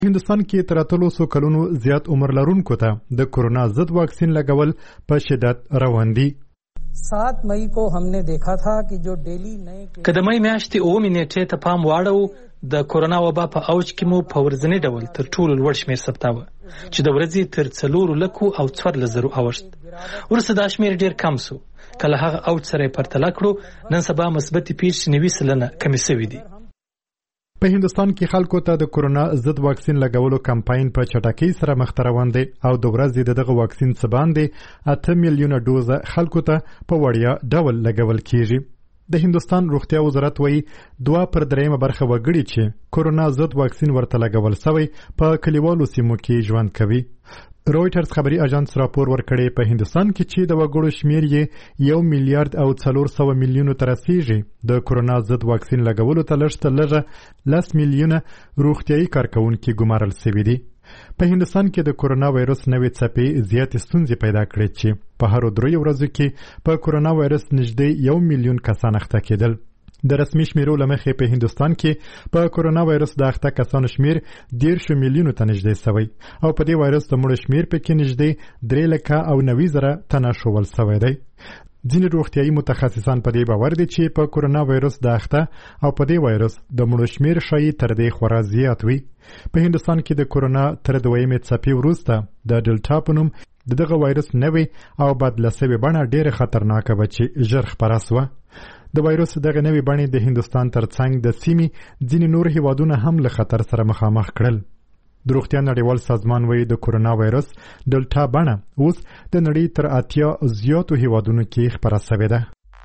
هندوستان کې تر 300 کلونو زیات عمر لرونکو ته د کورونا ضد واکسین لګول په شدت روان دي. 7 مئی کو हमने देखा था कि जो डेली नए کدمای میاشتې او منېټه ته پام واړو د کورونا وبا په اوج کې مو په ورځنی ډول تر ټولو لوړ شمېر ثبتاوه چې د ورځې تر 4 لکو او 1400 اوښت. ورسره دا شمېر ډیر کم سو. کله هغه اوج سره پرتله کړو نن سبا مثبت 90% کمی شوی دی. په هندوستان کې خلکو ته د کورونا ضد واکسین لګولو کمپاین په چټکۍ سره مخ ته روان دی او د ورځې دغه واکسین څخه باندې 8 میلیونه ډوزه خلکو ته په وړیا ډول لګول کیږي. د هندوستان روغتیا وزارت وایي 2/3 برخه وګړي چې کورونا ضد واکسین ورته لګول شوی په کلیوالو سیمو کې ژوند کوي. رويټرز خبري اژانس راپور ورکړی په هندوستان کې چې د وګړو شمیر یې 1 میلیارډ او 400 میلیونو ته رسیږي. د کورونا ضد واکسین لګولو ته لږ 10 میلیونه روغتیايي کارکونکي ګمارل شوي دي. په هندوستان کې د کورونا وایرس نوې څپې زیاتې ستونزې پیدا کړې چې په هر 3 ورځو کې په کورونا وایرس نږدې 1 میلیون کسان اخته کېدل. د رسمي شمیرو لمخې په هندوستان کې په کورونا وایرس د اخته کسانو شمیر 10 میلیونو ته نږدې شوی او په دې وایرس د مړو شمیر په کې نږدې 3,90,000 تنه شول شوی دی. ځینې روغتیايي متخصصان په دې باور دي چې په کورونا وایرس د اخته او په دې وایرس د مړو شمیر شاید تر دې خورا زیات وي. په هندوستان کې د کورونا تر 2مې څپې وروسته د ډلټا په نوم دغه وایرس نوې او بدله شوې بڼه ډېره خطرناکه وه چې ژر خپره شوه. د وایرس دغه نوې بڼې د هندوستان ترڅنګ د سیمې ځینې نور هیوادونه هم له خطر سره مخامخ کړل. د روغتیا نړیوال سازمان وایي د کورونا وایرس ډلټا بڼه اوس د نړۍ تر 80 زیاتو هیوادونو کې خپره شوې ده.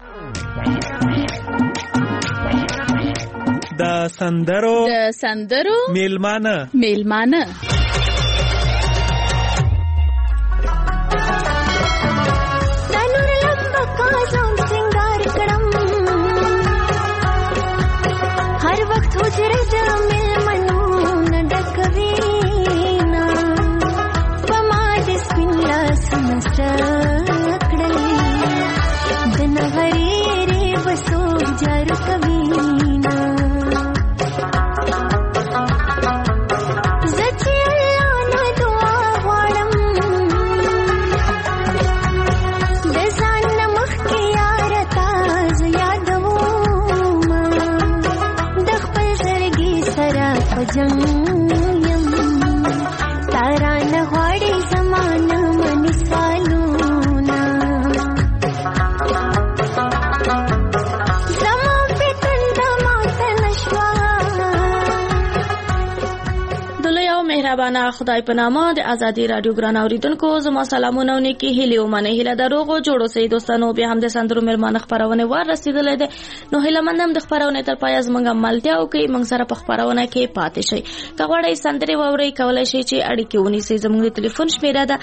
د سندرو میلمانه مهربانه خدای په نامه د ازادي رادیو ګران اوریدونکو زما سلامونه او نیکی هیله او منه هیله دروغو جوړو سي دوستانو بیا هم د سندرو مېلمانه خبرونه ور رسیدلې ده. نو هیله مندم د خبرونه تر پای از منګه ملتیا او کې منګ سره په خبرونه کې پاتې شي. کغړې سندري ووري کولای شي چې اړیکې ونی سي. زموږ ټلیفون شمیره ده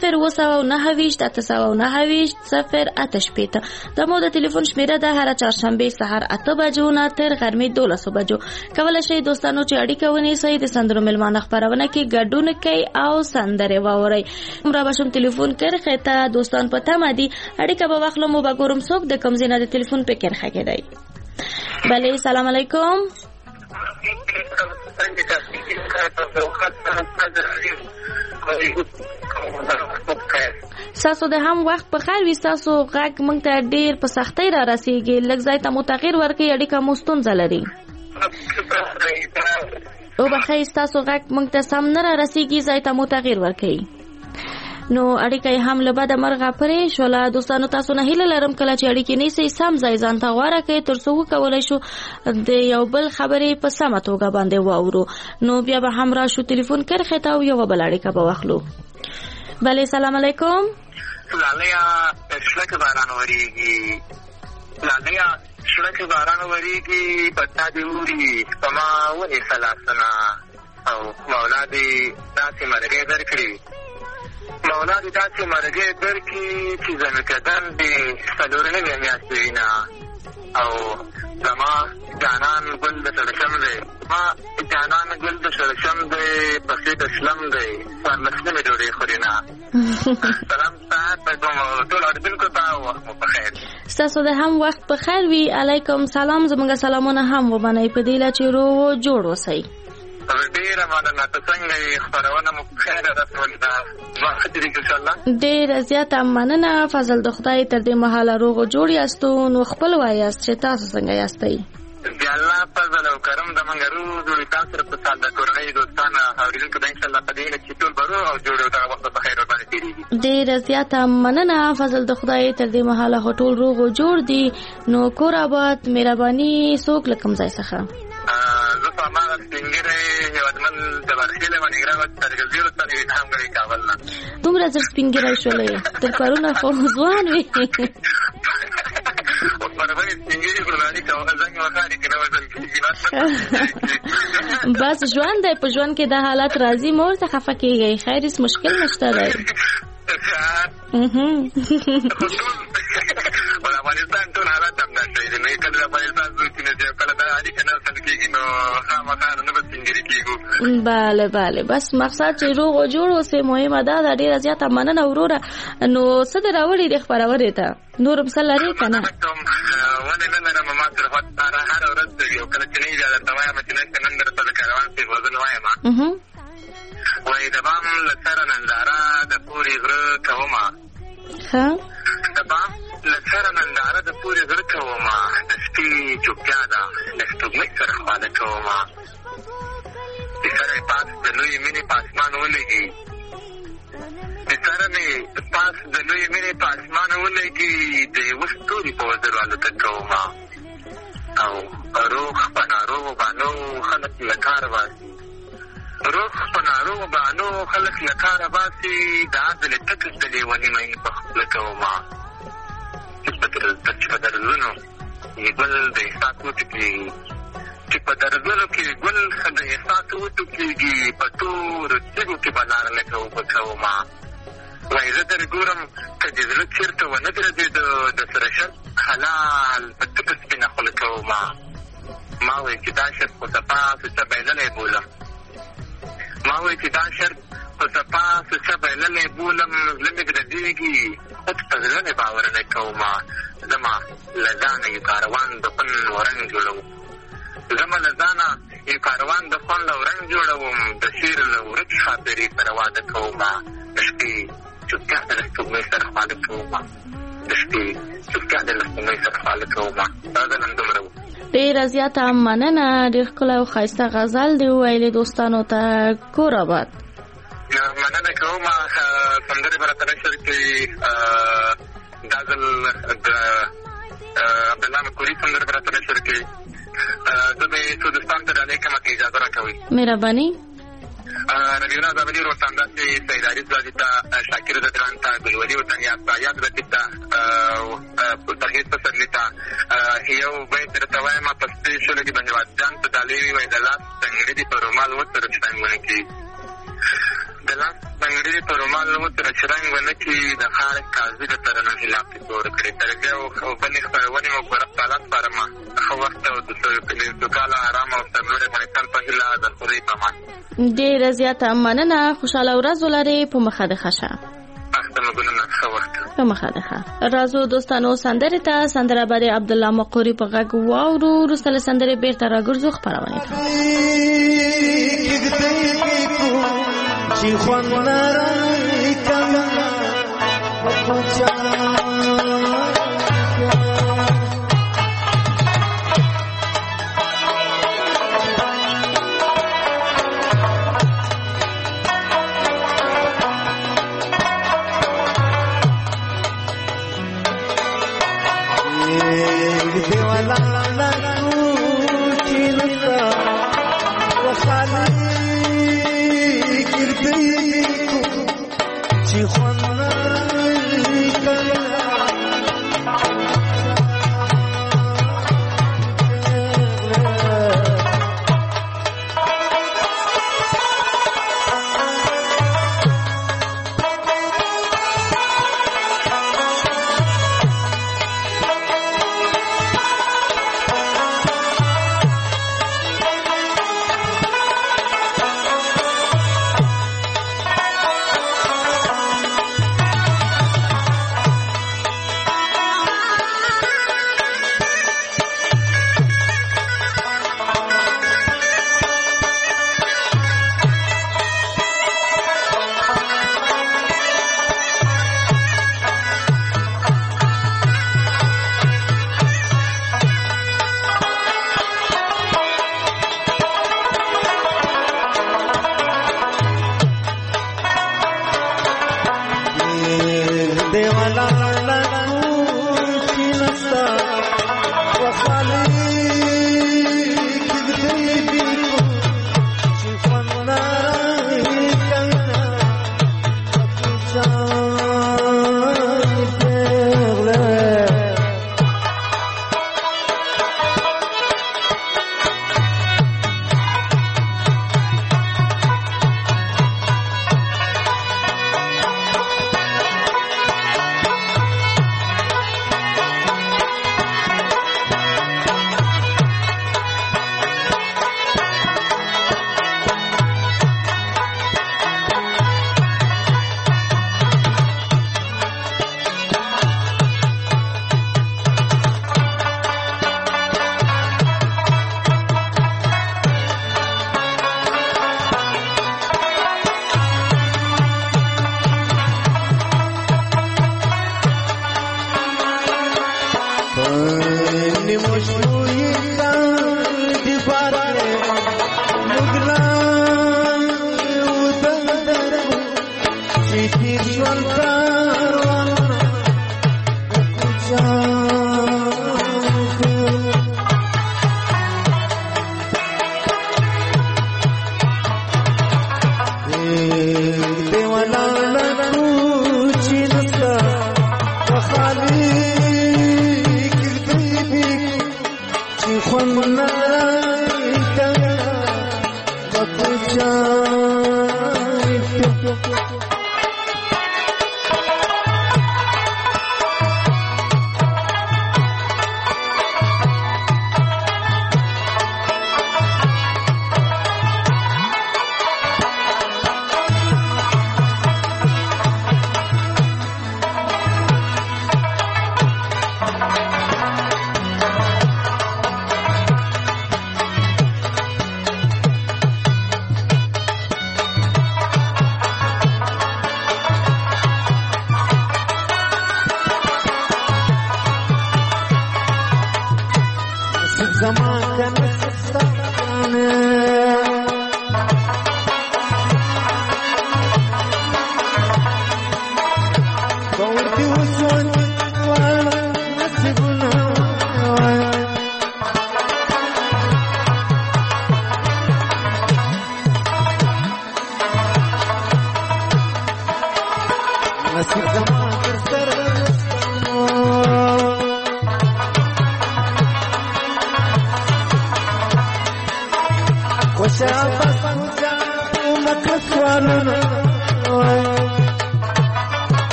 02928 د مو د ټلیفون شمیره ده هر چهارشنبه سحر 8 بجو نه تر غرمې 12 بجو. کولای شي دوستانو چې اړیکې ونی سي د سندرو مېلمانه خبرونه کې ګډون کوي او سندره واوري. عمره بشم ټلیفون کرخه ته دوستان پته مدي اړیکه به واخلم او بګورم څوک د کم زینه د ټلیفون په کرخه کې دی. بله سلام علیکم. ساسو د هم وخت په خیر وي. ساسو غږ مونږ ته ډیر په سختۍ را رسیږي. لږ ځای ته مو تغیر ورکړي اړیکه مو ستونزه لري. او بخیر تاسو غږ مونږ ته سم نه را رسیږي ځای ته مو تغیر ورکړي. نو اړیکه هم له بده مرغه پرې شوله. دوستانو تاسو نه هیله لرم کله چې اړیکې نیسئ سم ځای ځان ته غوره کړئ تر څو وکولی شو د یو بل خبرې په سمه توګه باندې واورو. نو بیا به هم راشو ټلیفون کرښې ته او یوه بله اړیکه به واخلو. بله سلام علیکم. لالیا شړک باران وریږي شړک باران وریږي پتا دې ووري پما ونې سلاسنا او مولا دې داسې مرګې درکړي چې زمکدن دې څلورنوې میاشتې وینا او زما جانان ګل د سړشم دی پسې د شلم دی څوارلسمې ډوډۍ خوري نه. سلام ساعت په کوم ټول اورېدونکو ته وخت مو په خیر. ستاسو د هم وخت په خیر وي. علیکم سلام. زموږ سلامونه هم ومنئ په دې لا چې روغ جوړ اوسئ. ډېره مننه. ته څنګه یې؟ خپرونه مو په خیره رسولې ده. وخت تېرېږي انشاءالله. ډېره زیاته مننه فضل. د خدای تر دې مهاله روغ او جوړ یاستو. نو خپل وایاست چې تاسو څنګه یاستئ؟ د الله فضل او کرم د موږ روغ جوړ تاسو سره په سال د کورنۍ دوستانو اورېدونکو ته انشاءالله په دې هیله چې ټول به روغ او جوړ او دغه وخت په خیر ورباندې تېرېږي. ډېره زیاته مننه فضل. د خدای تر دې مهاله خو ټول روغ او جوړ دي. نو کور آباد مهرباني څوک له کوم ځای څخه؟ زه په هماغه سپینګیری هېوادمل جبارخیل ونیګرا سرګزیرو څخه الهام ګړی کابل نه. دومره زر سپینګیری شولی تر پرونه خو ځوان وې. بس ژوند دی، په ژوند کې د حالات راځي. مور ته خفه کېږئ، خیر هیڅ مشکل نشته دی. افغانستان ټول حالات همدا شوي دي. نو کله د افغانستان زوی چې کله دا اړیکه نه سل کېږي نو خامخا نه به سپینګیري کېږو. بله بله، بس مقصد چې روغ او جوړ اوسې مهمه ده. ډېره زیاته مننه وروره. نو څه دې راوړي دې خپرونې ته؟ نور هم څه لرې که نه؟ ولې نه لرم ما سره هره ورځ یو کله چې نه وي بیا درته وایم چې نشته نن درته د کاروان صاحب غزل وایم. وایي د بام له سره ننداره د پورې غره کومه. د بام له سره ننداره د پورې غره کومه. د سپي چوپتیا ده د سپوږمۍ سره خواله کومه. د سره مې پاس د لویې مینې په اسمان ولګي. د سره مې پاس د لویې مینې په اسمان ولګي. د یوه ستوري په وزر والوته کومه. او روغ په ناروغو بانو خلک له کاره باسي. روغ په ناروغو بانو خلک له کاره باسي. د عدل تکس د لیوني مین په خپله کومه. چې په درزونو یې ګل د احساس وټکېږي. چې په درزونو کې ګل د احساس وټکېږي. په تورو تیږو کې به لاره لکه اوبه کومه. وایي زه در ګورم که د زړه چېرته ونه درځېده د سره شرط حلال په تکه سپینه خوله کومه. ما وایي چې دا شرط خو صفا سوچه بایللی بولم. ما وایي چې دا شرط خو صفا سوچه بایللی بولم. زړه مې درځېږي خود په زړه مې باور نه کومه. زما له ځانه یو کاروان د خوند و رنګ جوړوم. زما له ځانه یو کاروان د خوند و رنګ جوړوم. د شعر له ورکې خاطرې سره واده کومه. د شپې چوپتیا د سپوږمۍ سره خواله کومه. د شپې چوپتیا د سپوږمۍ سره خواله کومه. دا ځل همدومره و. ډېره زیاته مننه. ډېر ښکلی او ښایسته غزل دې وویلې دوستانو ته. کور آباد. مننه کوم. سندرې به راته نشر کړي. دا ځل د عبدالله مکوري سندرې به راته نشر کړي. زه به سودستان ته ډالۍ کومه که اجازه راکوئ. مهرباني. نبیونه زابلي ورته همداسې سید عریض راځي ته شاکر زدران ته ګلولي ورته یاد رسید ته ترهیز پسرلي ته یو بیت درته وایم په سپې شلو کې به هېواد جان ته ډالۍ وي. وایي د لاس تنګړي دي په رومال وسره چې رنګ ونه کړي. د لاس تنګړي دي په رومال وسره چې رنګ ونه کړي. د خاړې قاضي درته رانه خلاف دې جوړ کړي. تر بیا او بلې خپرونې مو ګوره تعالی سپارم. ښه وخت او د سوکاله ارام او سرلوړي افغانستان په هیله د خدای په امان. ډېره زیاته مننه. خوشحاله ورځ ولرئ. په مخه دې ښه شه. په مخه ده ښه. راځو دوستانو سندرې ته. سندره به د عبدالله مقوري په غږ واورو. وروسته له سندرې بېرته راګرځو خپرونې ته.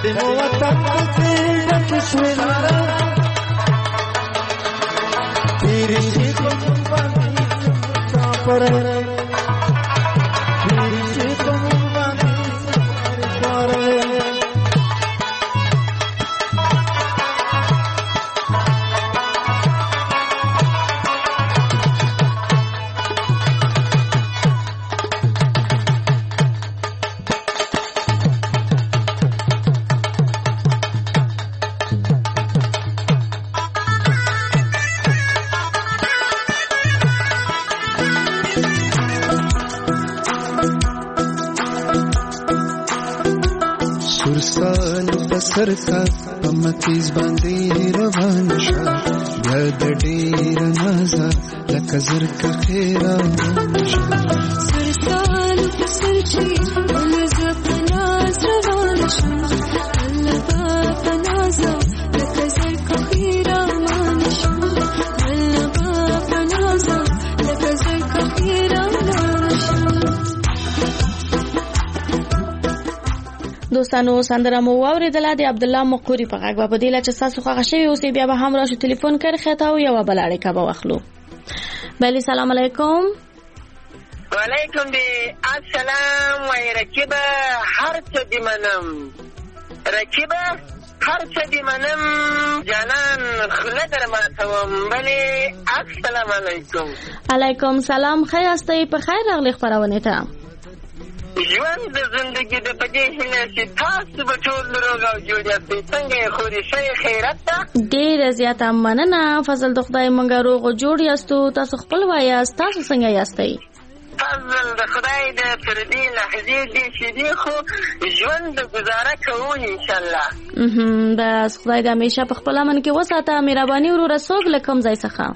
सरका पमतीज बांधी रवान शा गद डेर नाजा लकजर का खेरा सरसान सरची लजपना रवान शा अल्लाह पनाजा लकजर का खेरा मानशा अल्लाह पनाजा लकजर का खेरा دوستانو سندره مو واوریدله د عبد الله مقوري په غږ په دیله چې تاسو خوښ شوي اوسې بیا به هم راشو ټلیفون کړئ خطا او یو بل اړیکه به واخلو. بله سلام علیکم. وعلیکم دی السلام وای رکیبه هر څه دی منم رکیبه هر څه دی منم جانان خله در ماتوم بله السلام علیکم. علیکم سلام خیر استئ په خیر راغلی خبرونه ته ژوند د زندگی د پدې هیله چې تاسو به ټول روغ او جوړ یاستئ څنګه یې خوري ښه خیرت ده ډېره زیاته مننه فضل د خدای مونږ روغ او جوړ یاستو تاسو خپل وایاست تاسو څنګه یاستئ فضل د خدای د پر دې لحظې دې چې دی خو ژوند د گزاره کوو انشاءالله بس خدای د همیشه په خپل امن کې وساته مهرباني وروره څوک له کوم ځای څخه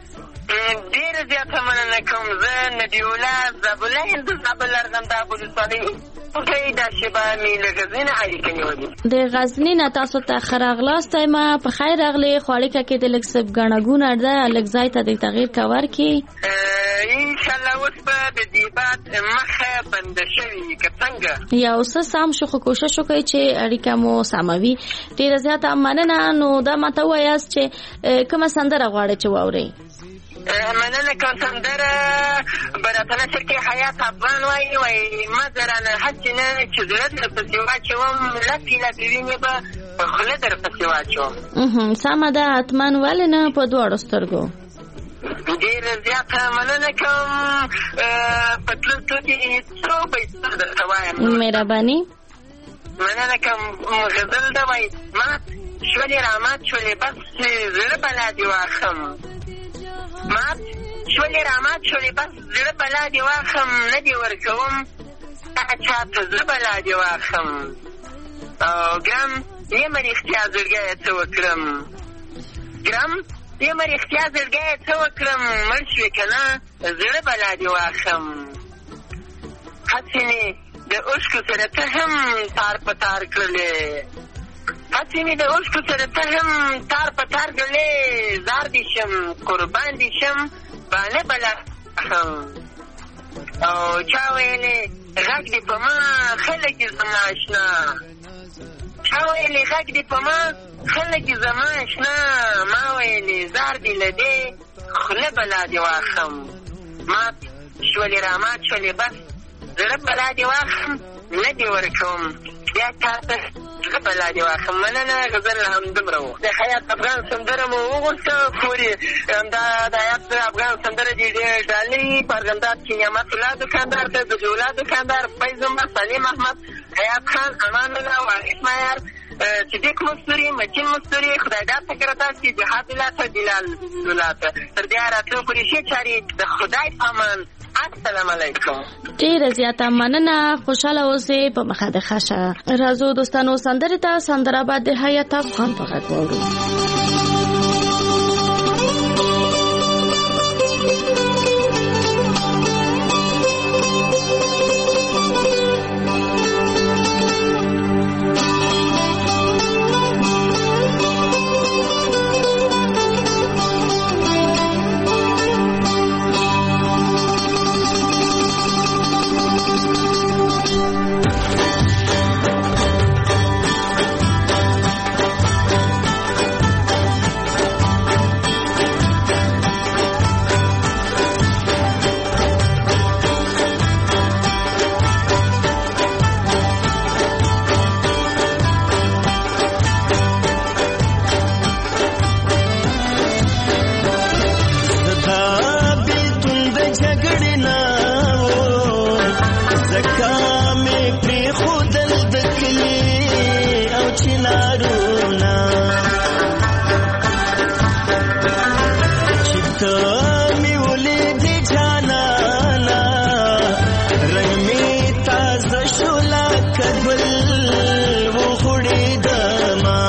ډېره زیاته مننه کوم زه نبي الله زابله هند زابل ارغنده ابوالصالح اوکې دا شیبه مې له غزني نه اړیکه نیولې د غزني نه تاسو ته ښه راغلاست ما په خیر راغلی خو اړیکه کې د لږ څه ګڼه ګوڼه ده لږ ځای ته د تغییر کور کې انشاءالله اوس به د دې بعد مخه بنده شوي که څنګه یو څه سم شو خو کوشش وکړئ چې اړیکه مو سمه وي ډېره زیاته مننه نو دا ماته ووایاست چې کومه سندره غواړئ چې واورئ مننه کوم سندره براتله شرکې حیات افغان وایي ما درانه هسې نه چې زړه درپسې واچوم لپې لپې وینې به په خوله درپسې واچوم سمه ده حتما ولې نه په دواړو سترګو ډېره زیاته مننه کوم په تلو کې څو پیسې درته وایم مهرباني مننه کوم غزل ده وایي مات شولې رامات شولې بس زړه بلا دې واخم مات شولې رامات شولې بس زړه بلا دې واخم نه دې ورکوم چا ته زړه بلا دې واخم او ګرم یمه رښتیا زړګیه څه وکړم ګرم یمه رښتیا زړګیه څه وکړم مړ شوې که نه زړه بلا دې واخم هسې مې د اوښکو سره ته هم تار په تار کړلې هسې مې د اوښکو سره ته هم تار په تار کړلې زار دې شم قربان دې شم بانه بلا هم او چا ویلې غږ دې په ما خلک زما اشنا چا ویلې غږ دې په ما خلک زما اشنا ما ویلې زار دې له دې خوله بلا دې واخم مات شولې رامات شولې بس زړه بلا دې واخم نه دې ورکوم بیا تاته زړه بلا دې واخم مننه غزل هم دومره و د حیات افغان سندره مو وغوښته پورې همدا د حیات افغان سندره دې ډالۍ په ارغنداب کې نعمت الله دوکاندار ته د جولا دوکاندار فیض عمر سلیم احمد حیات خان امان الله واحد معیار صدیق مستوري متین مستوري خدای داد سکرتار چې جهاد الله ته بلال الله ته تر دې راتلو پورې ښې چارې د خدای په امان السلام علیکم ډېره زیاته مننه خوشحاله اوسئ په مخه د ښه راځو دوستانو سندرې ته سندره بعد د حیات افغان په غږ واورو لکه مې پرېښودل د کلي او چنارونه چې ته مې ولیدې جانانه رنګ مې تازه شو لکه ګل وغوړېدمه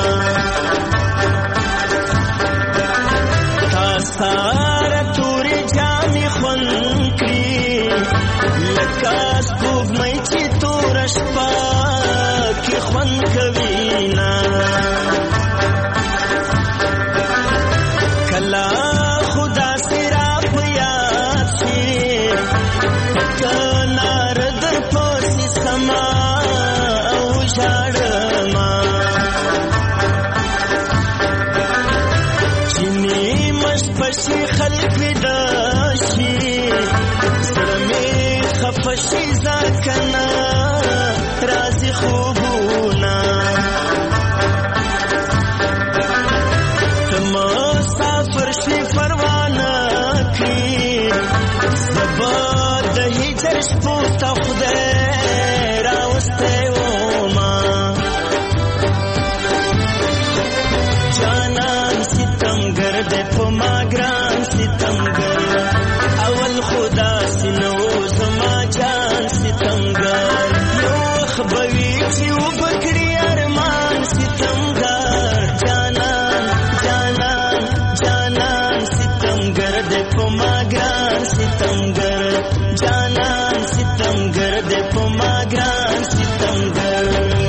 تا ساره تورې جامې خوند کړي لکه سپوږمۍ چې توره شپه کې خوند کوي نه کله خدا سي را په یاد شي پکه ناره در پسې سما او ژاړمه چې نیمه شپه شي خلک ویده شي زړه مې خفه شي ځکه نه راځي خوبونه ته مسافر شوې پروانه کړي زه به د هجر شپو ته خدای راوستی ومه جانان ستمګر دی په ما ګران ستمګر اول خدا سينو زما جان ستمګر یو وخت به وي چې وبکړي ارمان ستمګر جانان جانان جانان ستمګر دی په ما ګران ستمګر جانان ستمګر دی په ما ګران ستمګر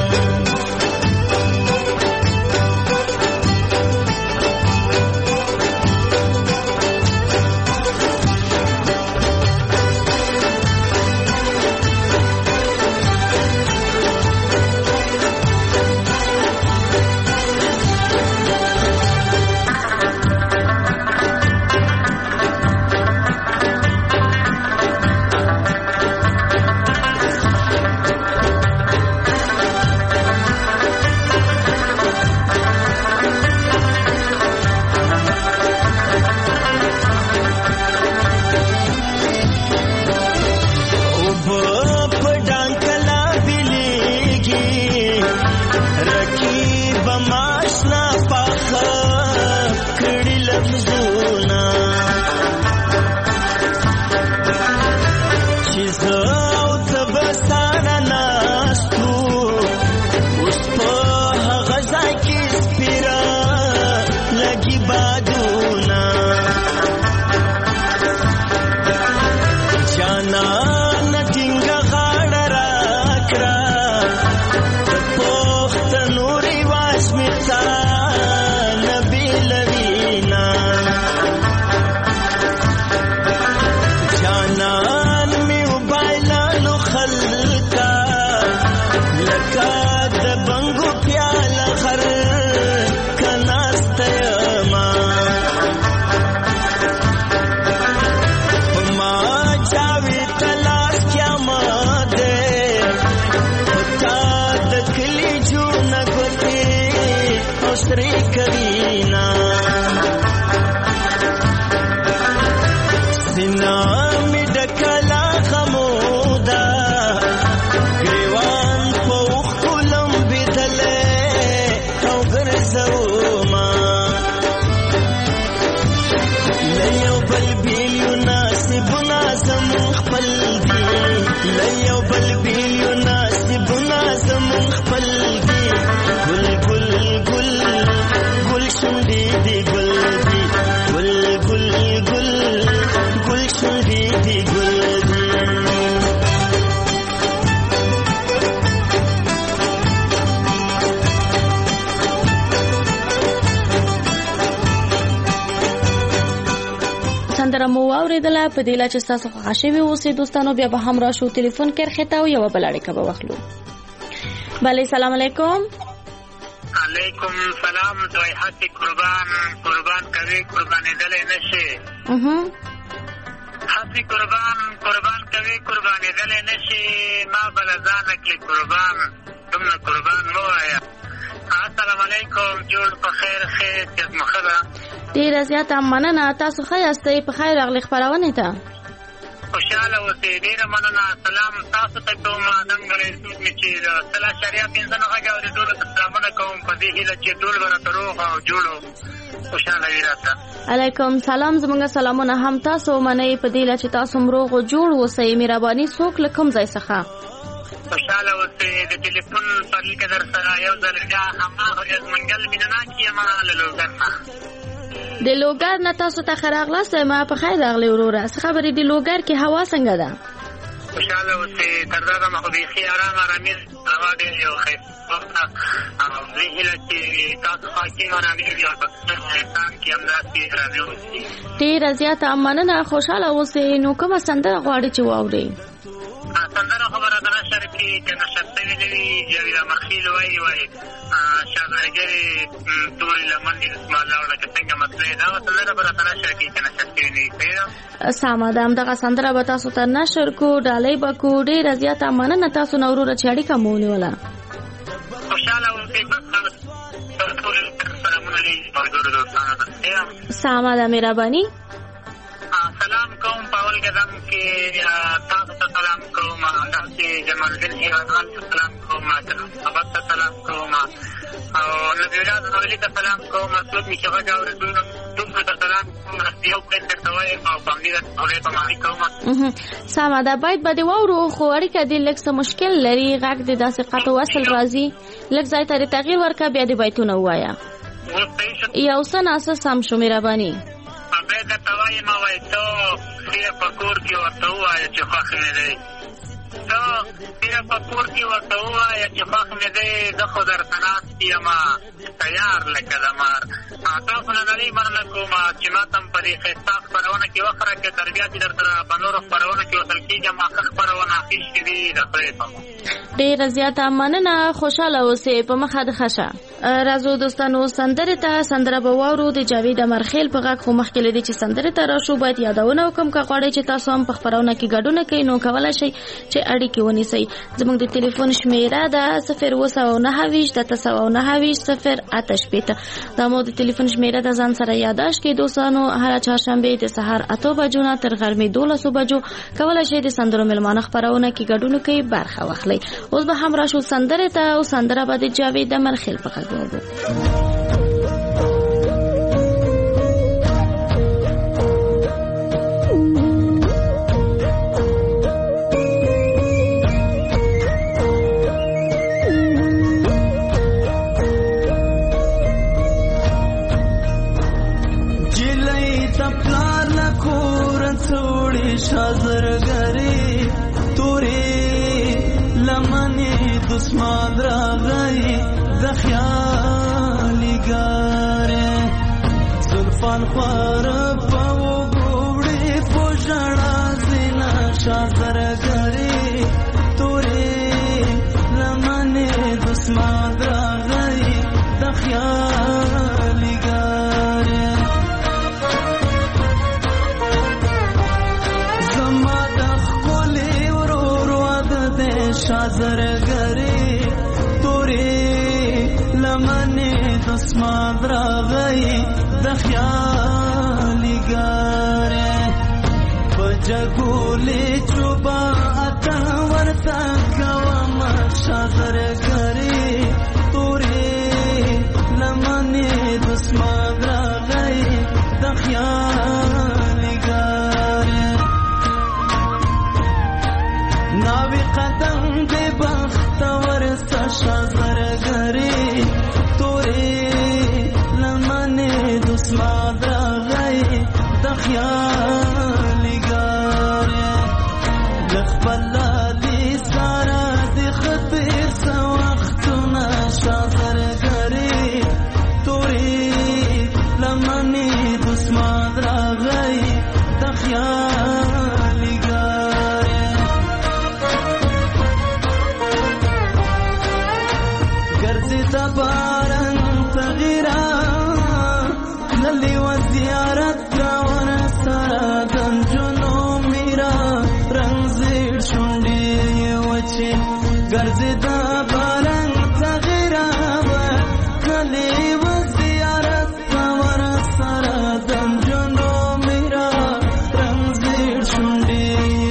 سندره مو اوریدله په دې لا چې تاسو خوشاله اوسئ دوستانو بیا به هم راشو ټلیفون کې خطا او یو بل اړیکه به واخلو. بله سلام علیکم. علیکم سلام. دوی حتی قربان کوي قربانې دلې نشي. حتی قربان کوي قربانې دلې نشي ما بل ځان کې قربان تمنا قربان مو آیا. السلام علیکم. جوړ په خیر چې مخه ډیره زیاته مننه. تاسو ښه یاستئ؟ په خیر راغلی خپرونې ته. خوشحاله اوسئ. ډېره مننه. سلام تاسو ته کوم. ادم ګړی مې چې 3.15 غږ اوري ټولو ته سلامونه کوم په دې هیله چې ټول به راته روغ او جوړ خوشحاله وي راته. علیکم سلام. زموږ سلامونه هم تاسو منئ په دې چې تاسو روغ او جوړ اوسئ. مهرباني څوک له کوم ځای څخه؟ خوشحاله اوسئ. د ټلیفون په لیکه در سره یو ځل بیا هماغه منګل مینهناک یم له لوګر نه. د لوګر نه تاسو ته ښه راغلاست. ما په خیر راغلی وروره. څه خبرې د لوګر کې هوا څنګه ده؟ خوشحاله اوسئ. تر دا دمه خو بیخي ارامي هوا ډېر یو ښایسته زه هیله چې تاسو حاکم ارامي وي او په انسان کې همداسې ارامي اوسي. ډېره زیاته مننه. خوشحاله اوسئ. نو کومه سندره غواړئ چې واورئ؟ سندره خبره د نشر کې چې نشر شوې نه وي جاوید مخیل وایي شاګرګرې تورې لمن دې اسمان لاړه که څنګه مسلې دا سندره به راته نشر کې چې نشر شوې نه وي. سمه ده. همدغه سندره به تاسو ته نشر کو ډالۍ به کو. ډېره زیاته مننه تاسو نه وروره چې اړیکه مو ونیوله. خوشحاله اوسئ. سمه ده. مهرباني. سلام کوم په اول قدم کې تاسو ته سلام کوم. داسې جمالدین هیوادوال ته سلام کوم. محبت ته سلام کوم او نبی الله نورلي ته سلام کوم. څوک مې چې غږ اورېدل ټولو ته سلام کوم. یو پلیټ درته وایم او په همدې ډولۍ په معنی کوم. سمه ده. باید به دې واورو خو اړیکه دې لږ څه مشکل لري. غږ دې داسې قطع وصل راځي. لږ ځای ته تغییر ورکړه بیا دې بیتونه ووایه. یو څه ناسه سم شو. مهرباني. بیا درته وایم وایي ته ډېره په کور کې ورته ووایه چې خوښ مې دی. ته ډېره په کور کې ورته ووایه چې خوښ مې دی. زه خو درته ناست یم تیار لکه د مار. تاسو نه نړۍ مننه کوم چې ما ته هم په دې ښایسته خپرونه کې وخت راکړې. تر بیا چې در سره په نورو خپرونه کې وصل کېږم ښه خپرونه اخیستې دي د خدای په امان. ډېره زیاته مننه. خوشحاله اوسئ. په مخه د ښه شه. راځو دوستانو سندرې ته. سندره به واورو د جاوید امرخیل په غږ. خو مخکې له دې چې سندرې ته راشو باید یادونه وکړم که غواړئ چې تاسو هم په خپرونه کې ګډون کوئ نو کولی شئ چې اړیکې ونیسئ. زموږ د ټلیفون شمیره ده 029290008 دا مو د ټلیفون شمیره ده. ځان سره یاداښت کړئ دوستانو. هره چهارشنبې د سهار 8 بجو نه تر غرمې 12 بجو کولی شئ د سندرو مېلمانه خپرونه کې ګډون کوئ برخه واخلئ. اوس به هم راشو سندرې ته او سندره به د جاوید امرخیل په غږ واورو. شازرګری تورې لمنې دسمان راغی د خیالي ګارې زلفان خور په وګوړې فوجړه زینا شازرګری تورې لمنې دسمان راغی د خیالي ګارې شازرګری تورې لمنې دسمان راغی د خیالي ګارې په جګولې چوبا اته ورته کوم. شازرګری تورې لمنې دسمان راغی د خیالي ګارې ناوی قدم دې بختور شازرګری تورې لمنې دسمان راغی د خیالي ګارې د خپل لالي سره د خطر څه وختونه شازرګری تورې لمنې دسمان راغی د خیالي ګارې بارن تغیرا للی و زیارت گاور سرا دنجنو میرا رنگ زیر شنڈی وچی گرزی دا بارن تغیرا للی و زیارت گاور سرا دنجنو میرا رنگ زیر شنڈی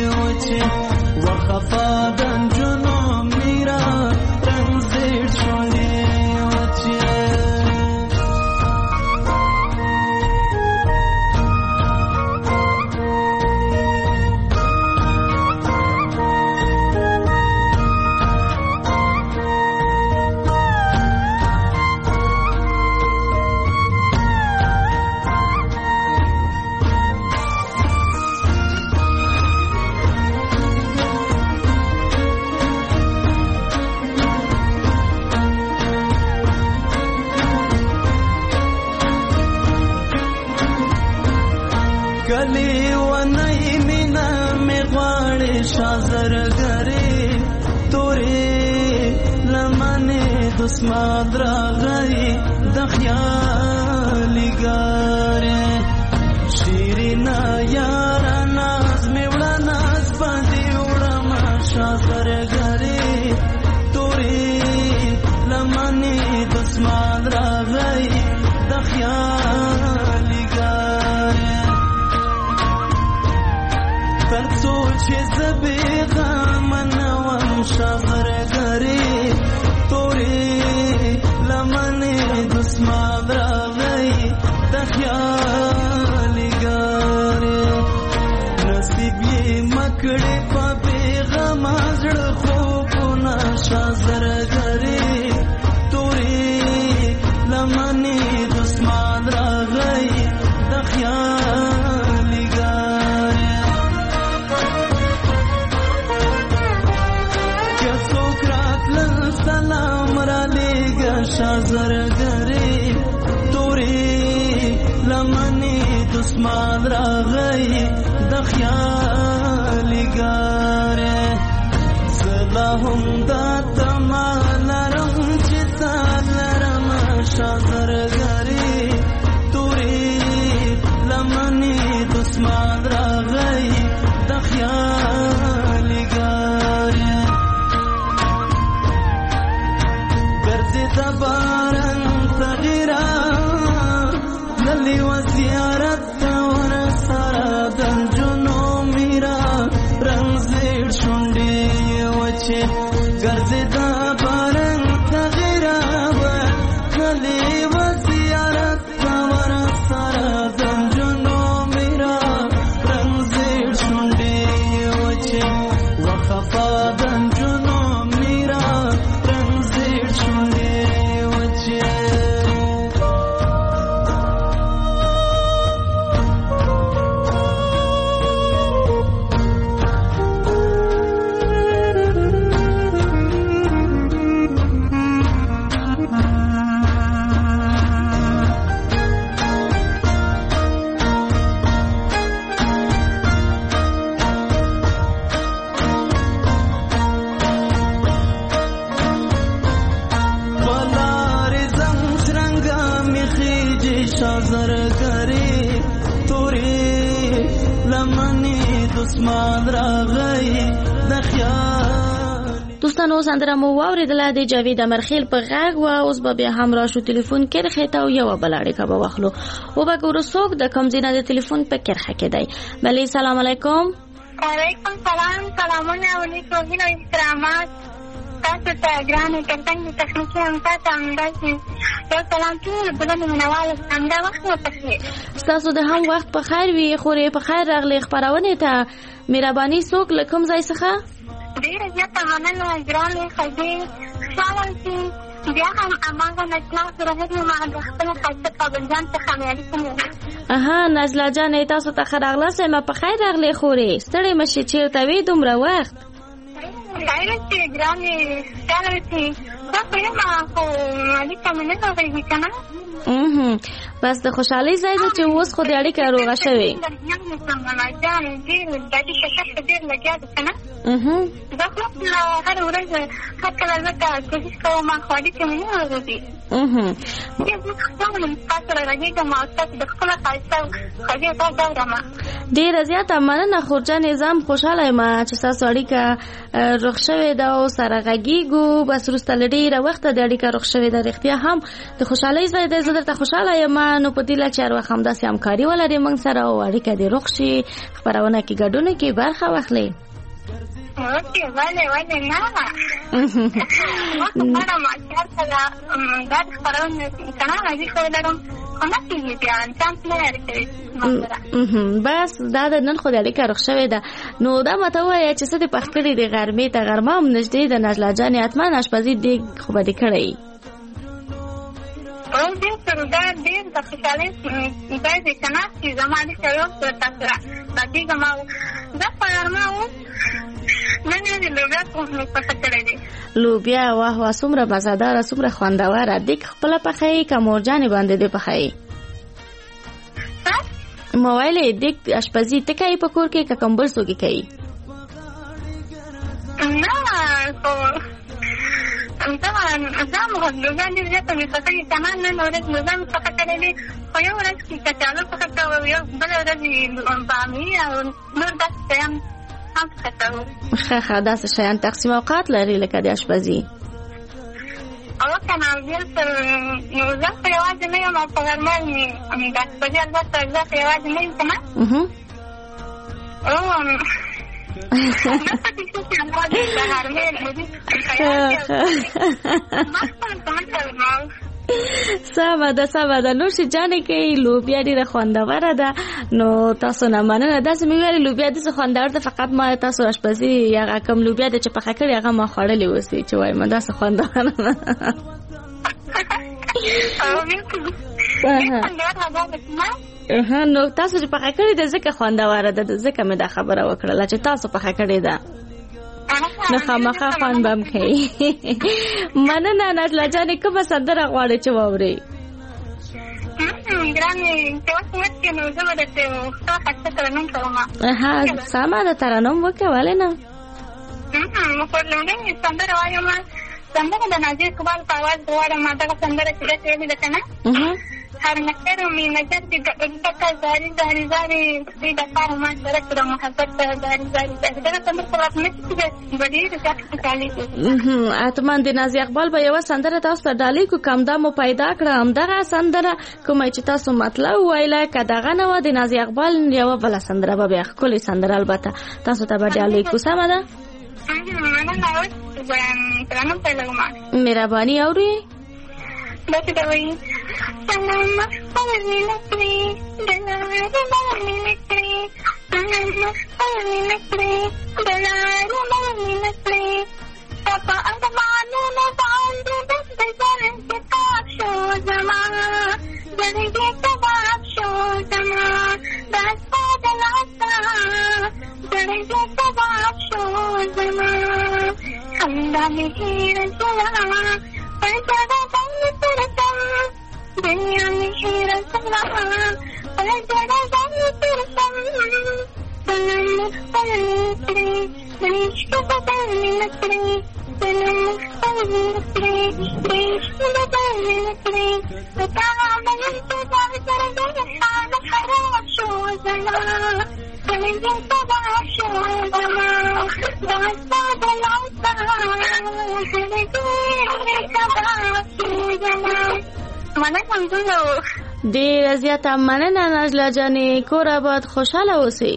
د نجونو میرا رنگ زیړ شونډې وچې کلی ونای مینا می غواړي شازر غری تورې لمنه دسمال راغی د خیالي ګاره شیرینا یار ناز می وړا ناز باندې وړم شازر غری تورې لمنه دسمال راغی د خیالي ګاره ترڅو چې زبې غمنوم شغر غری تورې لمنې دسمال راغی د خیالي ګارې نصیب یې مکړې په پیغام زړه خوبونه شازر غری تورې لمنې دسمال راغی د خیالي ګارې سلام را لیگا شازر گری توری لمنی دسمال را غی دخیالی گاره زلاهم دا تمال رم چتال رم شازر گری توری لمنی دسمال را غی دخیالی گاره تبارن تغیرا للی و زیارت تور سرا دنجنو میرا رنگ زیڑ شنڈی وچے گرزی تبارن تغیرا للی و زیارت تور سرا دنجنو میرا رنگ زیڑ شنڈی وچے وخفا دنجنو میرا رنگ زیڑ شنڈی شازر گری توری لمنی دسمال راغی د خیال دوستانو سندره مو واوریدله د جاوید امرخیل په غږ و اوس به بیا هم راشو ټلیفون کرخه ته او یو بل اړیکه به واخلو او به ګورو څوک د کوم ځای نه د ټلیفون په کرخه کې دی بلې سلام علیکم وعلیکم سلام سلامونه علیکم و احترامات تاسو ته ګرانې ترڅنګ د تخنیکي همکارته همداسې یو سلام ټول بلند مینوال همدا وخت مو په خیر ستاسو د هم وخت په خیر وي خورې په خیر راغلې خپرونې ته مهرباني څوک له کوم ځای څخه ډېره زیاته مننه ګرانې ښځې خوشحاله اوسئ بیا هم هماغه نجلا سرحد یم د خپل ښایسته کابلجان څخه مې اړیکه اها نجلا جانې تاسو ته ښه راغلاست یم په خیر راغلې خورې ستړې مه شې چېرته وې دومره وخت خیره چې ګرانې خوشحاله اوسئ زه خو یم خو اړیکه مې نه راغېږي که نه بس د خوشحالۍ ځای ده چې اوس خو د اړیکه روغه شوې ډېر لګیا ده که نه زه خو هره ورځ هر کله ځکه کوشش کوم خو اړیکه مې نه راغېږي ډېره زیاته مننه خورجان نظام خوشحاله یم چې ستاسو اړیکه رخ شوې ده او سره غږیږو بس وروسته له ډېره وخته د اړیکه رخ شوې ده رښتیا هم د خوشحالۍ ځای دی زه درته خوشحاله یم نو په دې له چې هر وخت همداسې همکاري ولرې موږ سره او اړیکه دې رخ شي خپرونه کې ګډون کې برخه واخلې اوکې ولې نه ماته ماشاء الله دا خبرونه کنه راځي خو لرم خو نه کېږي بیا چانس نه لري بس دا د نن خو د اړیکه روغ شوې ده نو دا ماته ووایه چې څه دې پخ کړي د غرمې ته غرمه هم نږدې د نجله جانې حتما اشپزي دیګ خو به دې کړی دا ډېر د خوشحالۍ ځای دی که نه چې زما د سره تاسو راځېږم او دا په غرمه اوس نن یې د لوبیا مې پخه کړی دی لوبیا واه واه څومره مزهداره څومره خوندوره دیګ خپله پخوي که مورجانې باندې دې پخوي ما ویلې دیګ اشپزي ته کوي په کور کې که کوم بل څوک یې کوي نه خو دا لوبیا ډېر زیاته مې پخوي که نه نن ورځ لوبیا مې پخه کړی دی خو یو ورځ کې کچالو پخه کوو یو بله ورځ بامي او نور داسې شیان هم پخه کوو ښه داسې شیان تقسیم اوقات لري لکه د اشپزي او که نه بېلتل نو زه خو یوازې نه یم او په غرمه د اشپزي البته زه خو یوازې نه یم که نه سمه ده نوشي جانې کوي لوبیا ډېره خوندوره ده نو تاسو نه مننه داسې مې ویلې لوبیا داسې خوندور ده فقط ما تاسو اشپزي هغه کوم لوبیا ده چې پخه کړې هغه ما خوړلې اوسې چې وایم داسې خوندوره نو تاسو چې پخه کړې ده ځکه خوندوره ده ځکه مې دا خبره وکړله چې تاسو پخه کړې ده نو خامخا خوند به هم کوي مننه نجله جانې کومه سندره غواړې چې واورې ګرانې چې اوس مخکې نو زه به درته ښه ښایسته ترنم کوم سمه ده ترنم وکړه ولې نه خو لومړی سندره وایم سندره د نازي اقبال په اواز غواړم دغه سندره چې داسې ویلې ده که نه هر نکر می نظر دی گلبتا زاری زاری زاری دی دفار ما سره کړه محبت زاری زاری زاری دا څنګه په واټ مې چې بډې د ځکه کالي اتمان د نازي اقبال به یو سندره تاسو ته ډالۍ کو کم دا مو پیدا کړه هم دغه سندره کومه چې تاسو مطلب وایله کداغه نه و د نازي اقبال یو بل سندره به بیا خولي سندره البته تاسو ته به ډالۍ کو سمه ده مهرباني اوري Baca dawai Salam Alami Nakri Dalari Alami Nakri Salam Alami Nakri Dalari Alami Nakri Tapa Adamanu Nabandu Besbezaran Kitab Shuzama Jadi Kitab Shuzama Daspa Dalasa Jadi Kitab Shuzama Hamdani Rasulama Pada दुनिया में हीरा सला और जरा जाने तेरे सनम पलने देश को बदलने लगे सनम पलने लगे देश को बदलने लगे बता मैं तो बात कर दे शान खराब शो जना चलेंगे सदा शो जना दास्ता बलाता चलेंगे सदा शो जना ډېره زیاته مننه نجله جانې کور آباد خوشحاله اوسئ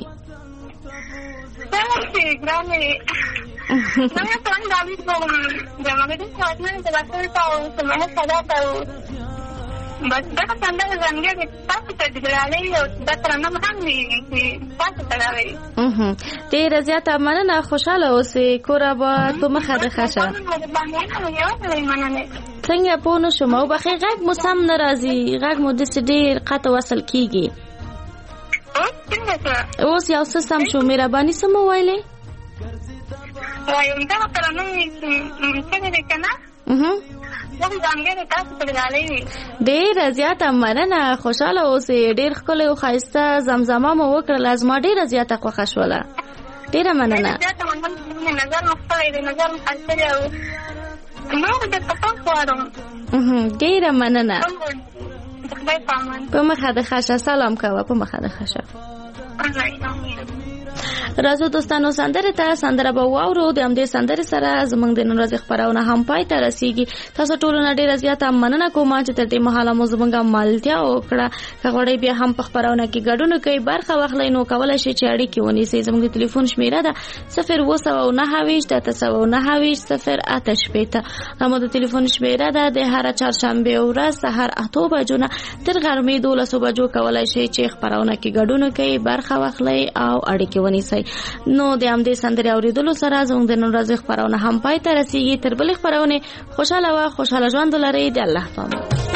ډېره زیاته مننه خوشحاله اوسئ کور آباد په مخه د ښه شه څنګه پوه نه شوم او بخیر غږ مو سم نه راځي غږ مو داسې ډېر قطع وصل کېږي اوس یو څه سم شو مهرباني څه مو ویلې وایم دغه ترنم څنګه دی که نه ډېره زیاته مننه خوشحاله اوسئ ډېر ښکلی او ښایسته زمزمه مو وکړله زما ډېره زیاته خوښه شوله ډېره مننه نظر مو ښکلی دی نظر مو ښایسته دی او نور درته ښه غواړم ډېره مننه په مخه د ښه شه سلام کوه په مخه د ښه شه راځو دوستانو سندره به واورو. د همدې سندرې سره زموږ د نن ورځې خپرونه هم پای ته رسیږي. تاسو ټولو نه ډېره زیاته مننه کوم چې تر دې مهاله مو زموږ ملتیا وکړه. که غواړئ بیا هم په خپرونه کې ګډون کوئ برخه واخلئ نو کولی شئ چې اړیکې ونیسئ. زموږ د ټلیفون شمیره ده 029290008 همو د ټلیفون شمیره ده. د هر چهارشنبې ورځ سهار 8 بجو نه تر غرمې 12 بجو کولی شئ چې خپرونه کې ګډون کوئ برخه واخلئ او اړیکې ونیسئ. نو د همدې سندرې اوریدلو سره زموږ د نن ورځې خپرونه هم پای ته رسیږي. تر بلې خپرونې خوشاله ژوند ولرئ. د الله په امان.